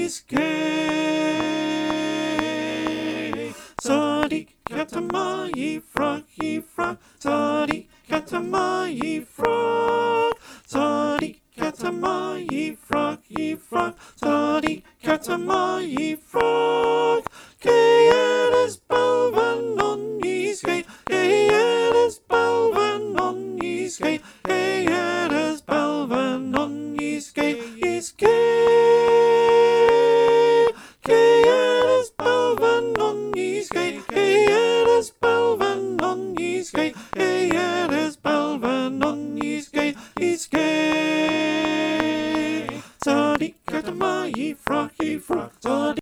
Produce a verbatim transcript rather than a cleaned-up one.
skate. Soddy Katamai froggy frog, Soddy Katamai frog, Soddy Katamai froggy frog, Soddy Katamai frog. K L S balvan on i skate.